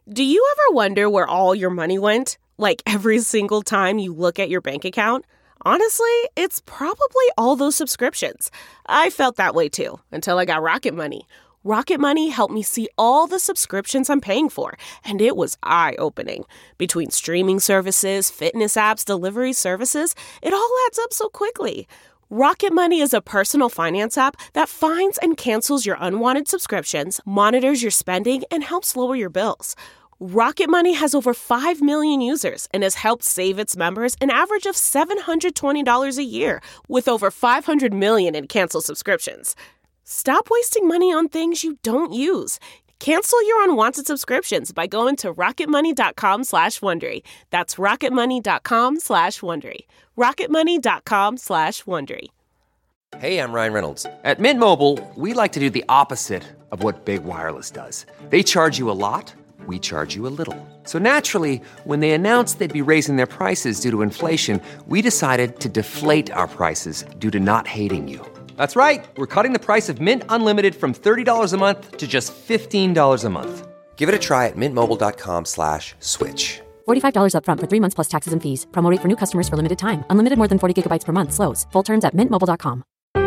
Do you ever wonder where all your money went? Like every single time you look at your bank account? Honestly, it's probably all those subscriptions. I felt that way too, until I got Rocket Money. Rocket Money helped me see all the subscriptions I'm paying for, and it was eye-opening. Between streaming services, fitness apps, delivery services, it all adds up so quickly. Rocket Money is a personal finance app that finds and cancels your unwanted subscriptions, monitors your spending, and helps lower your bills. Rocket Money has over 5 million users and has helped save its members an average of $720 a year, with over 500 million in canceled subscriptions. Stop wasting money on things you don't use. Cancel your unwanted subscriptions by going to rocketmoney.com/Wondery. That's rocketmoney.com/Wondery. rocketmoney.com/Wondery. Hey, I'm Ryan Reynolds. At Mint Mobile, we like to do the opposite of what Big Wireless does. They charge you a lot, we charge you a little. So naturally, when they announced they'd be raising their prices due to inflation, we decided to deflate our prices due to not hating you. That's right. We're cutting the price of Mint Unlimited from $30 a month to just $15 a month. Give it a try at mintmobile.com/switch. $45 up front for 3 months plus taxes and fees. Promo rate for new customers for limited time. Unlimited more than 40 gigabytes per month slows. Full terms at mintmobile.com.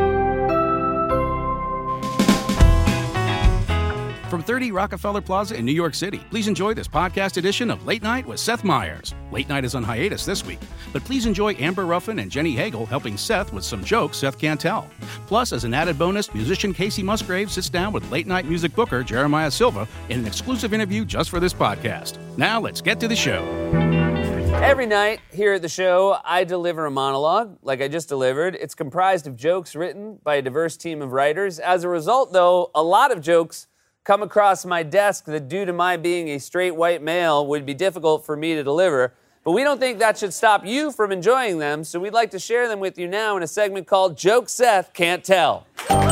From 30 Rockefeller Plaza in New York City, please enjoy this podcast edition of Late Night with Seth Meyers. Late Night is on hiatus this week, but please enjoy Amber Ruffin and Jenny Hagel helping Seth with some jokes Seth can't tell. Plus, as an added bonus, musician Casey Musgrave sits down with Late Night music booker Jeremiah Silva in an exclusive interview just for this podcast. Now, let's get to the show. Every night here at the show, I deliver a monologue, like I just delivered. It's comprised of jokes written by a diverse team of writers. As a result, though, a lot of jokes come across my desk that, due to my being a straight white male, would be difficult for me to deliver. But we don't think that should stop you from enjoying them, so we'd like to share them with you now in a segment called Jokes Seth Can't Tell.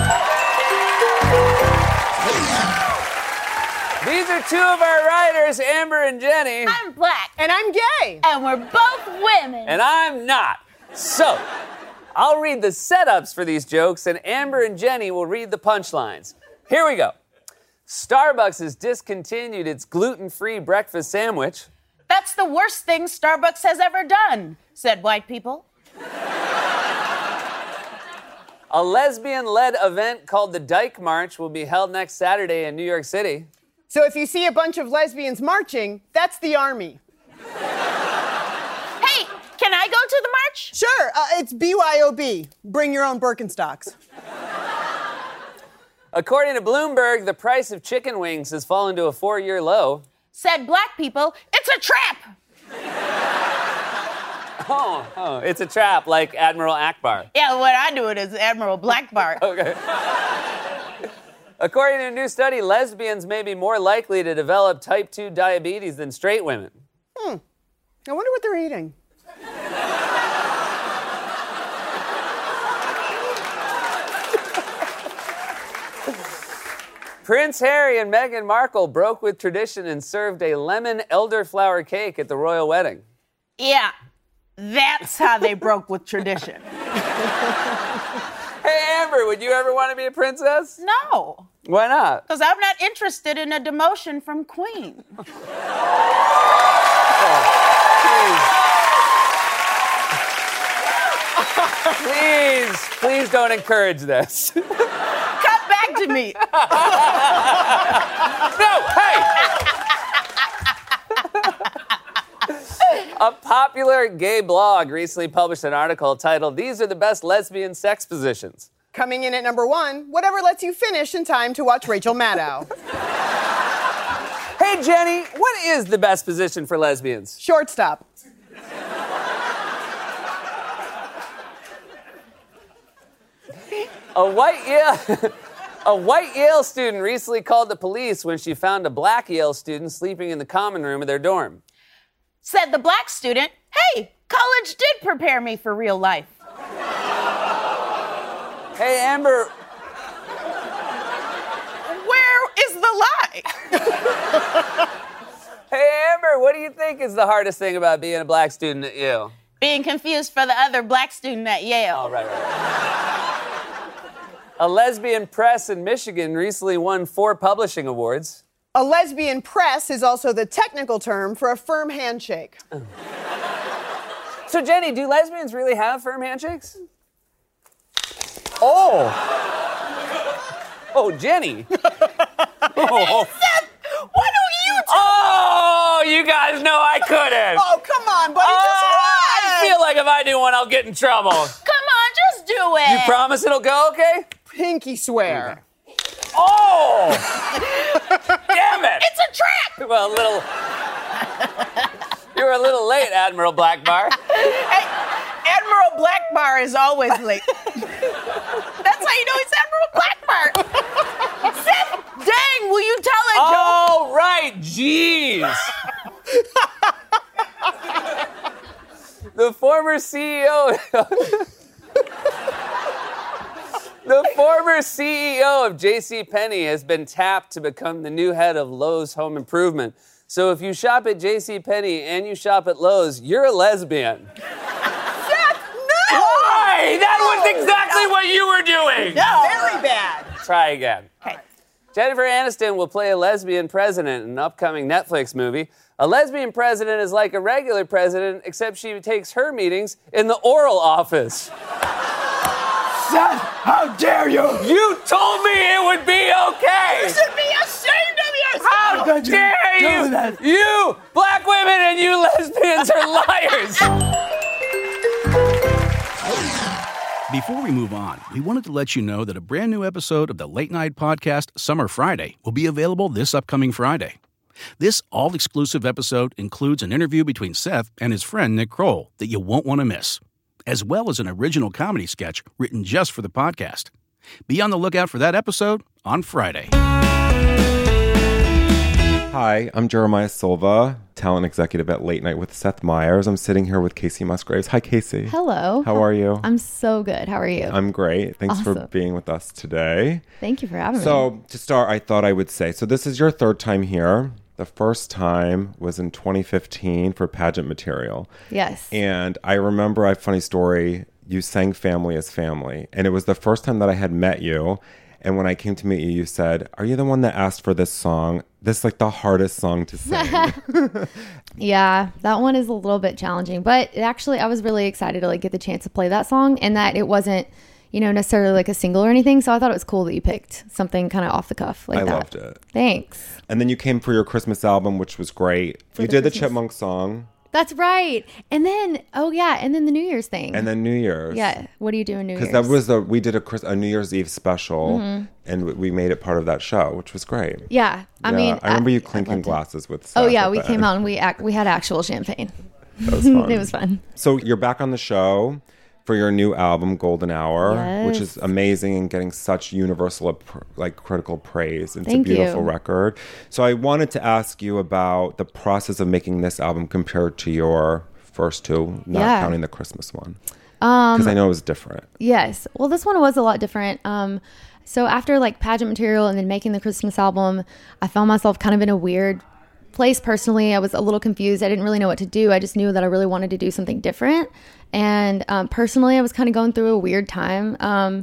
These are two of our writers, Amber and Jenny. I'm black. And I'm gay. And we're both women. And I'm not. So, I'll read the setups for these jokes, and Amber and Jenny will read the punchlines. Here we go. Starbucks has discontinued its gluten-free breakfast sandwich. That's the worst thing Starbucks has ever done, said white people. A lesbian-led event called the Dyke March will be held next Saturday in New York City. So if you see a bunch of lesbians marching, that's the army. Hey, can I go to the march? Sure, it's BYOB. Bring your own Birkenstocks. According to Bloomberg, the price of chicken wings has fallen to a 4-year low. Said black people, it's a trap. Oh, it's a trap, like Admiral Akbar. Yeah, what I do it is Admiral Blackbart. Okay. According to a new study, lesbians may be more likely to develop type 2 diabetes than straight women. I wonder what they're eating. Prince Harry and Meghan Markle broke with tradition and served a lemon elderflower cake at the royal wedding. Yeah, that's how they broke with tradition. Hey, Amber, would you ever want to be a princess? No. Why not? Because I'm not interested in a demotion from Queen. Please don't encourage this. Cut back to me. No, hey! A popular gay blog recently published an article titled, "These are the best lesbian sex positions." Coming in at number 1, whatever lets you finish in time to watch Rachel Maddow. Hey, Jenny, what is the best position for lesbians? Shortstop. A white Yale student recently called the police when she found a black Yale student sleeping in the common room of their dorm. Said the black student, hey, college did prepare me for real life. Hey, Amber. Where is the lie? Hey, Amber, what do you think is the hardest thing about being a black student at Yale? Being confused for the other black student at Yale. Oh, right. A lesbian press in Michigan recently won 4 publishing awards. A lesbian press is also the technical term for a firm handshake. So, Jenny, do lesbians really have firm handshakes? Oh, Jenny. Oh. Seth, why don't you Oh, you guys know I couldn't. Oh, come on, buddy, just try. I feel like if I do one, I'll get in trouble. Come on, just do it. You promise it'll go okay? Pinky swear. Oh! Damn it! It's a trap. Well, you were a little late, Admiral Blackbar. Hey, Admiral Blackbar is always late. That's how you know he's Admiral Blackbar. Seth, dang, will you tell it, Joe? Oh, right, jeez. The former CEO of JCPenney has been tapped to become the new head of Lowe's Home Improvement. So if you shop at JCPenney and you shop at Lowe's, you're a lesbian. Seth, no! Why? That was exactly what you were doing. No. Very bad. Try again. Okay. Jennifer Aniston will play a lesbian president in an upcoming Netflix movie. A lesbian president is like a regular president, except she takes her meetings in the oral office. Seth, how dare you? You told me it would be okay. You should be ashamed of yourself. How could you dare do you? that? You black women and you lesbians are liars. Before we move on, we wanted to let you know that a brand new episode of the Late Night Podcast Summer Friday will be available this upcoming Friday. This all-exclusive episode includes an interview between Seth and his friend Nick Kroll that you won't want to miss, as well as an original comedy sketch written just for the podcast. Be on the lookout for that episode on Friday. Hi, I'm Jeremiah Silva, talent executive at Late Night with Seth Meyers. I'm sitting here with Casey Musgraves. Hi, Casey. Hello. How are you? I'm so good. How are you? I'm great. Thanks for Awesome. being with us today. Thank you for having me. So, to start, I thought I would say, so this is your third time here. The first time was in 2015 for pageant material. Yes. And I remember, I have a funny story. You sang Family is Family. And it was the first time that I had met you. And when I came to meet you, you said, are you the one that asked for this song? This is like the hardest song to sing. Yeah, that one is a little bit challenging. But actually, I was really excited to like get the chance to play that song and that it wasn't, necessarily like a single or anything. So I thought it was cool that you picked something kind of off the cuff like that. I loved it. Thanks. And then you came for your Christmas album, which was great. You did the Chipmunk song. That's right. And then, and then the New Year's thing. And then New Year's. Yeah. What do you do in New Year's? Because we did a New Year's Eve special, and we made it part of that show, which was great. Yeah. I mean, I remember you clinking glasses with Seth. Oh, yeah. We came out and we had actual champagne. That was fun. It was fun. So you're back on the show for your new album, Golden Hour, Yes. which is amazing and getting such universal, critical praise. It's Thank a beautiful you. record. So I wanted to ask you about the process of making this album compared to your first two, not counting the Christmas one. Because I know it was different. Yes. Well, this one was a lot different. So after like pageant material and then making the Christmas album, I found myself kind of in a weird place personally. I was a little confused. I didn't really know what to do. I just knew that I really wanted to do something different. And personally, I was kind of going through a weird time.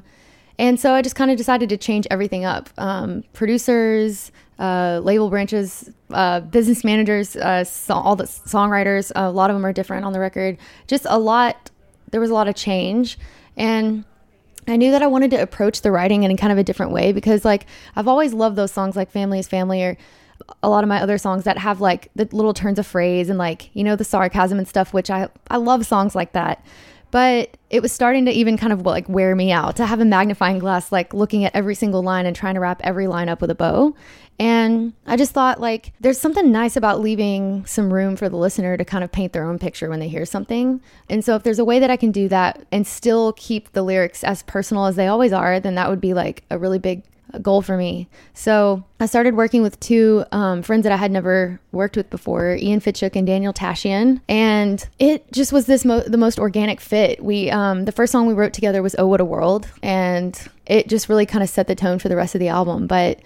And so I just kind of decided to change everything up. Producers, label branches, business managers, all the songwriters, a lot of them are different on the record. Just a lot. There was a lot of change. And I knew that I wanted to approach the writing in kind of a different way because like I've always loved those songs like Family is Family or a lot of my other songs that have like the little turns of phrase and like, the sarcasm and stuff, which I love songs like that. But it was starting to even kind of like wear me out to have a magnifying glass, like looking at every single line and trying to wrap every line up with a bow. And I just thought like there's something nice about leaving some room for the listener to kind of paint their own picture when they hear something. And so if there's a way that I can do that and still keep the lyrics as personal as they always are, then that would be like a really big goal for me. So I started working with two friends that I had never worked with before, Ian Fitchuk and Daniel Tashian, and it just was the most organic fit. We the first song we wrote together was Oh What a World, and it just really kind of set the tone for the rest of the album. But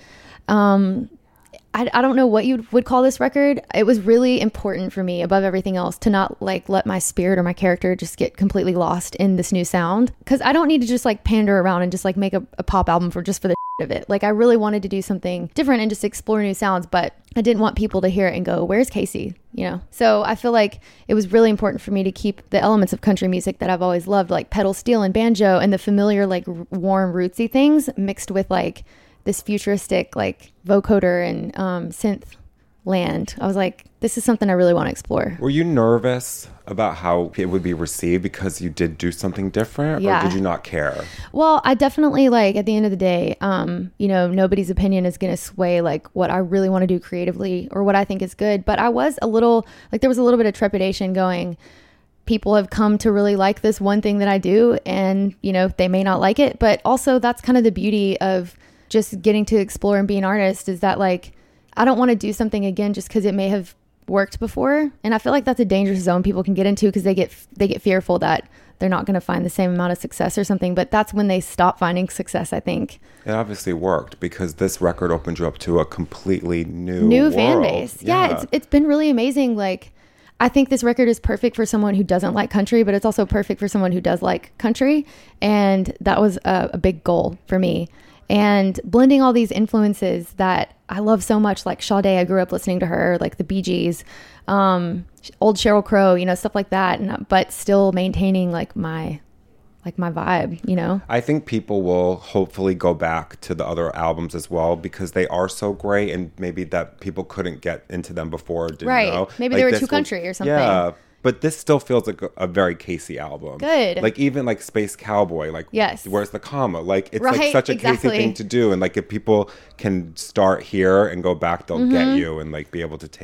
I don't know what you would call this record. It was really important for me above everything else to not like let my spirit or my character just get completely lost in this new sound, because I don't need to just like pander around and just like make a pop album for the of it. Like I really wanted to do something different and just explore new sounds, but I didn't want people to hear it and go, where's Casey? You know? So I feel like it was really important for me to keep the elements of country music that I've always loved, like pedal steel and banjo and the familiar, like warm rootsy things mixed with like this futuristic, like vocoder and synth land. I was like, this is something I really want to explore. Were you nervous about how it would be received because you did do something different? Yeah. Or did you not care? Well, I definitely, like, at the end of the day, you know, nobody's opinion is going to sway like what I really want to do creatively or what I think is good. But I was a little, like, there was a little bit of trepidation going, people have come to really like this one thing that I do and, you know, they may not like it. But also that's kind of the beauty of just getting to explore and be an artist, is that like, I don't want to do something again just because it may have worked before. And I feel like that's a dangerous zone people can get into because they get fearful that they're not going to find the same amount of success or something. But that's when they stop finding success, I think. It obviously worked because this record opened you up to a completely new fan world. base. Yeah, it's been really amazing. Like, I think this record is perfect for someone who doesn't like country, but it's also perfect for someone who does like country. And that was a big goal for me. And blending all these influences that I love so much, like Sade, I grew up listening to her, like the Bee Gees, old Sheryl Crow, you know, stuff like that. But still maintaining like my vibe, you know? I think people will hopefully go back to the other albums as well because they are so great and maybe that people couldn't get into them before or didn't know. Maybe like they were too country or something. Yeah. But this still feels like a very Casey album. Good. Like even like Space Cowboy, like yes. Where's the comma? Like it's right, like such a exactly. Casey thing to do. And like if people can start here and go back, they'll get you and like be able to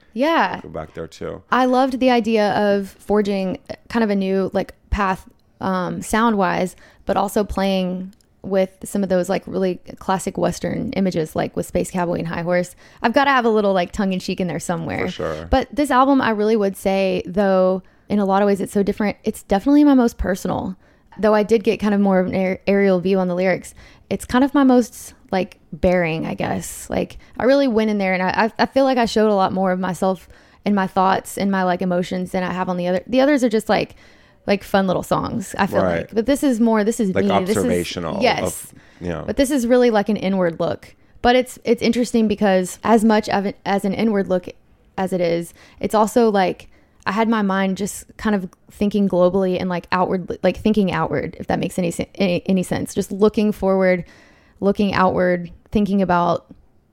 go back there too. I loved the idea of forging kind of a new like path sound wise, but also playing with some of those like really classic Western images, like with Space Cowboy and High Horse. I've got to have a little like tongue in cheek in there somewhere. For sure. But this album, I really would say, though, in a lot of ways it's so different. It's definitely my most personal. Though I did get kind of more of an aerial view on the lyrics, it's kind of my most like bearing, I guess. Like I really went in there and I feel like I showed a lot more of myself and my thoughts and my like emotions than I have on the other. The others are just like fun little songs, I feel like. But this is like me. Observational. Yes. But this is really like an inward look. But it's interesting because as much of it as an inward look as it is, it's also like I had my mind just kind of thinking globally and like outward, like thinking outward, if that makes any sense. Just looking forward, looking outward, thinking about,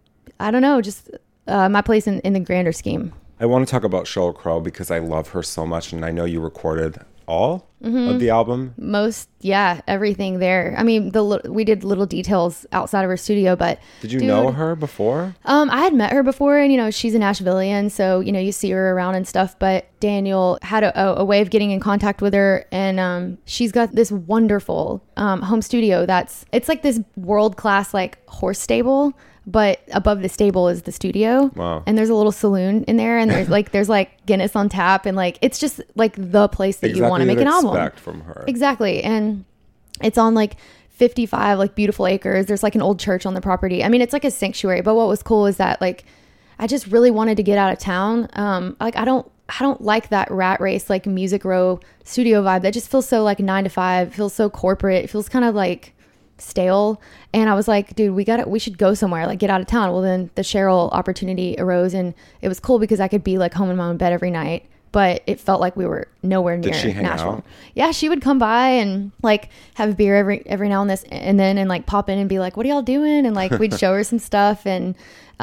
I don't know, just my place in the grander scheme. I want to talk about Sheryl Crow because I love her so much and I know you recorded all of the album. Everything there. I mean, we did little details outside of her studio, but did you know her before? I had met her before, and you know, she's a Nashvilleian, so you know, you see her around and stuff. But Daniel had a way of getting in contact with her, and she's got this wonderful home studio it's like this world-class like horse stable, but above the stable is the studio. Wow. And there's a little saloon in there, and there's like Guinness on tap, and like it's just like the place that you want to make an album. From her. Exactly. And it's on like 55 like beautiful acres. There's like an old church on the property. I mean, it's like a sanctuary. But what was cool is that like I just really wanted to get out of town. Like I don't like that rat race like Music Row studio vibe. That just feels so like 9 to 5. Feels so corporate. It feels kind of like stale. And I was like, dude, we should go somewhere, like get out of town. Well, then the Sheryl opportunity arose, and it was cool because I could be like home in my own bed every night. But it felt like we were nowhere near Did she hang Nashville. out? Yeah, she would come by and like have a beer every now and then and like pop in and be like, "What are y'all doing?" And like we'd show her some stuff. And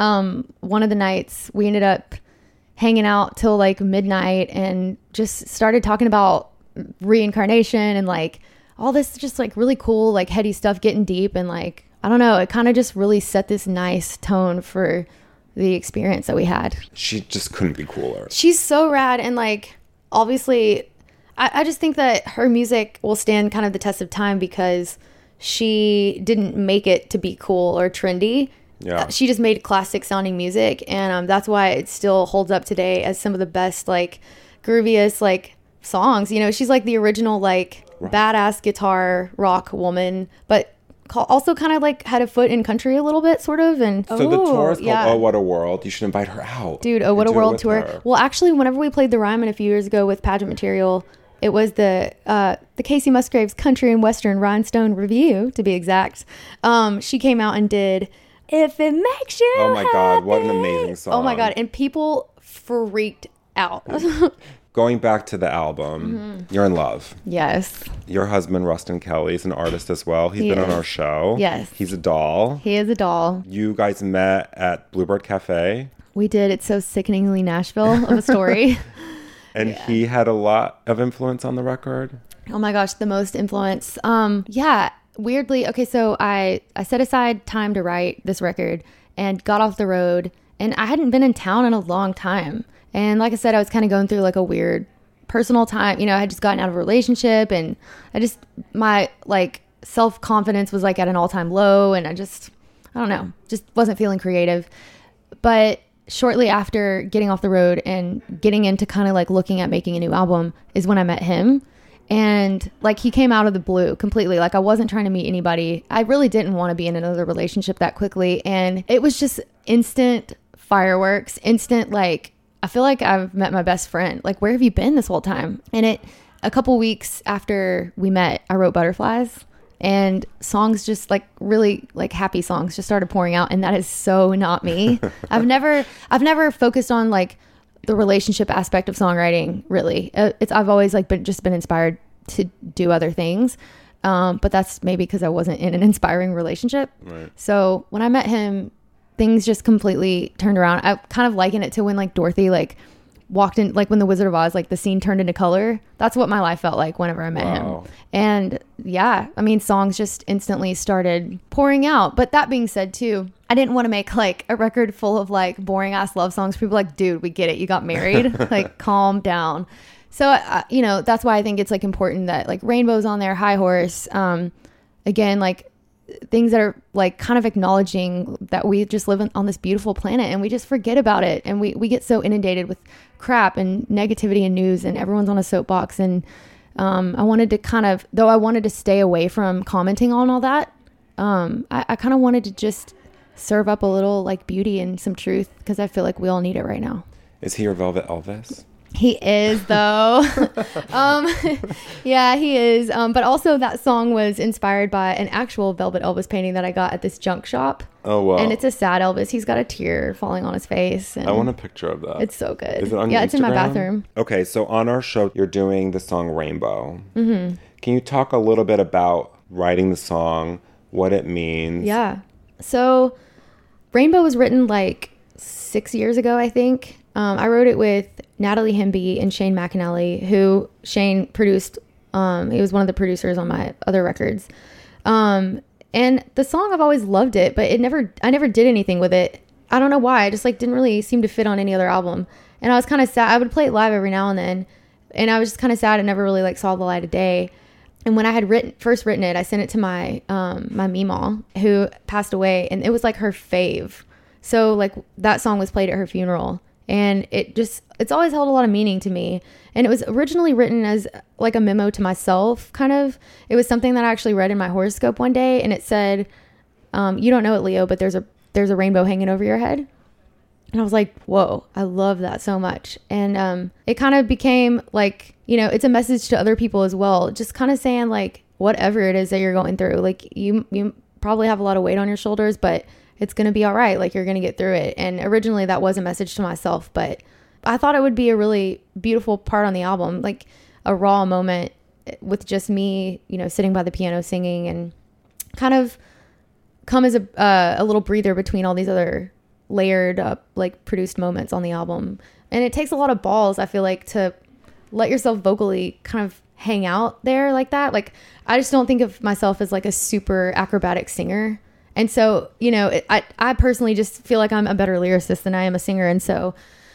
one of the nights we ended up hanging out till like midnight and just started talking about reincarnation and like all this just like really cool like heady stuff, getting deep, and like I don't know, it kind of just really set this nice tone for the experience that we had. She just couldn't be cooler. She's so rad, and like obviously I just think that her music will stand kind of the test of time because she didn't make it to be cool or trendy. Yeah. She just made classic sounding music, and that's why it still holds up today as some of the best like grooviest like songs. You know, she's like the original like badass guitar rock woman, but also kind of like had a foot in country a little bit, sort of. And so the tour is called Oh What a World. You should invite her out. Dude, Oh What a World tour. Well, actually, whenever we played the Ryman a few years ago with Pageant Material, It was the Casey Musgraves Country and Western Rhinestone Review, to be exact. She came out and did If It Makes You Oh my God, what an Happy. amazing song. Oh my God, and people freaked out. Going back to the album, you're in love. Yes. Your husband, Rustin Kelly, is an artist as well. He's He been on is. our show. Yes. He's a doll. He is a doll. You guys met at Bluebird Cafe. We did. It's so sickeningly Nashville of a story. And he had a lot of influence on the record. Oh my gosh, the most influence. Weirdly, okay, so I set aside time to write this record and got off the road, and I hadn't been in town in a long time. And like I said, I was kind of going through like a weird personal time. You know, I had just gotten out of a relationship, and my like self-confidence was like at an all-time low, and I don't know, just wasn't feeling creative. But shortly after getting off the road and getting into kind of like looking at making a new album is when I met him. And like he came out of the blue completely. Like I wasn't trying to meet anybody. I really didn't want to be in another relationship that quickly. And it was just instant fireworks, instant like, I feel like I've met my best friend. Like, where have you been this whole time? And a couple weeks after we met, I wrote Butterflies. And songs just like really like happy songs just started pouring out, and that is so not me. I've never focused on like the relationship aspect of songwriting. Really, I've always like been inspired to do other things, but that's maybe because I wasn't in an inspiring relationship. Right. So when I met him, things just completely turned around. I kind of liken it to when like Dorothy like walked in, like when the Wizard of Oz, like the scene turned into color. That's what my life felt like whenever I met him. And yeah, I mean, songs just instantly started pouring out. But that being said too, I didn't want to make like a record full of like boring ass love songs. People are like, dude, we get it. You got married. Like, calm down. So, you know, that's why I think it's like important that like Rainbow's on there, High Horse. Again, like things that are like kind of acknowledging that we just live on this beautiful planet and we just forget about it. And we get so inundated with crap and negativity and news, and everyone's on a soapbox. And I wanted to kind of, though I wanted to stay away from commenting on all that, I kind of wanted to just serve up a little like beauty and some truth, because I feel like we all need it right now. Is he your Velvet Elvis? He is, though. Yeah, he is. But also that song was inspired by an actual Velvet Elvis painting that I got at this junk shop. Oh, wow. And it's a sad Elvis. He's got a tear falling on his face. And I want a picture of that. It's so good. Is it on Yeah, your it's in my Instagram? bathroom. Okay, so on our show, you're doing the song Rainbow. Mm-hmm. Can you talk a little bit about writing the song, what it means? Yeah. So Rainbow was written like 6 years ago, I think. I wrote it with Natalie Hemby and Shane McAnally, who Shane produced. He was one of the producers on my other records. And the song, I've always loved it, but I never did anything with it. I don't know why. I just like didn't really seem to fit on any other album. And I was kind of sad. I would play it live every now and then, and I was just kind of sad. It never really like saw the light of day. And when I had first written it, I sent it to my my Meemaw, who passed away, and it was like her fave. So like that song was played at her funeral. And it's always held a lot of meaning to me. And it was originally written as like a memo to myself, kind of. It was something that I actually read in my horoscope one day, and it said, you don't know it, Leo, but there's a rainbow hanging over your head. And I was like, whoa, I love that so much. And it kind of became like, you know, it's a message to other people as well. Just kind of saying like, whatever it is that you're going through, like you probably have a lot of weight on your shoulders, but it's going to be all right. Like, you're going to get through it. And originally that was a message to myself, but I thought it would be a really beautiful part on the album, like a raw moment with just me, you know, sitting by the piano singing, and kind of come as a little breather between all these other layered up, like produced moments on the album. And it takes a lot of balls, I feel like, to let yourself vocally kind of hang out there like that. Like, I just don't think of myself as like a super acrobatic singer. And so, you know, I personally just feel like I'm a better lyricist than I am a singer. And so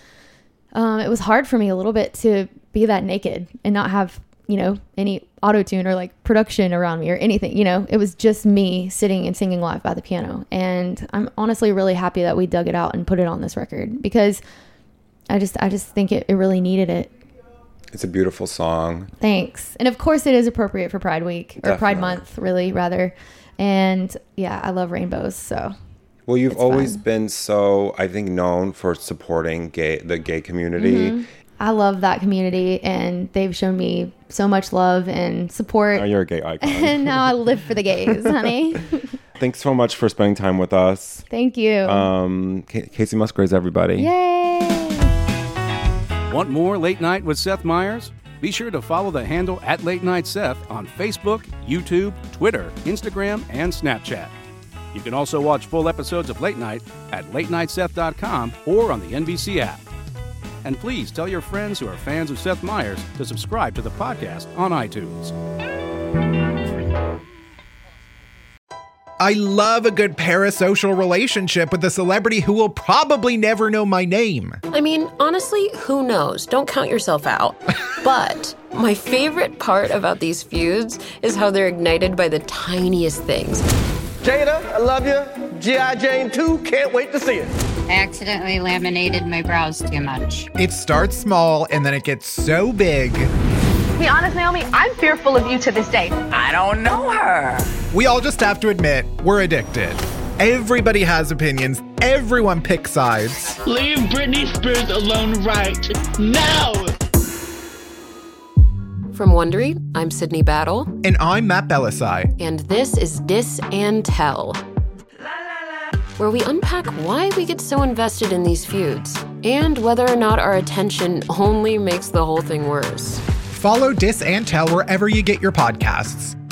it was hard for me a little bit to be that naked and not have, you know, any auto-tune or like production around me or anything. You know, it was just me sitting and singing live by the piano. And I'm honestly really happy that we dug it out and put it on this record, because I just think it really needed it. It's a beautiful song. Thanks. And of course it is appropriate for Pride Week, or Pride Month, really, rather. And yeah, I love rainbows, so. Well, you've always been so, I think, known for supporting the gay community. Mm-hmm. I love that community, and they've shown me so much love and support. Now you're a gay icon. And now I live for the gays, honey. Thanks so much for spending time with us. Thank you. Casey Musgraves, everybody. Yay! Want more Late Night with Seth Meyers? Be sure to follow the handle @LateNightSeth on Facebook, YouTube, Twitter, Instagram, and Snapchat. You can also watch full episodes of Late Night at latenightseth.com or on the NBC app. And please tell your friends who are fans of Seth Meyers to subscribe to the podcast on iTunes. I love a good parasocial relationship with a celebrity who will probably never know my name. I mean, honestly, who knows? Don't count yourself out. But my favorite part about these feuds is how they're ignited by the tiniest things. Jada, I love you. G.I. Jane 2, can't wait to see it. I accidentally laminated my brows too much. It starts small and then it gets so big. To be honest, Naomi, I'm fearful of you to this day. I don't know her. We all just have to admit, we're addicted. Everybody has opinions. Everyone picks sides. Leave Britney Spears alone right now. From Wondery, I'm Sydney Battle. And I'm Matt Belisai. And this is Dis and Tell, where we unpack why we get so invested in these feuds and whether or not our attention only makes the whole thing worse. Follow Dis and Tell wherever you get your podcasts.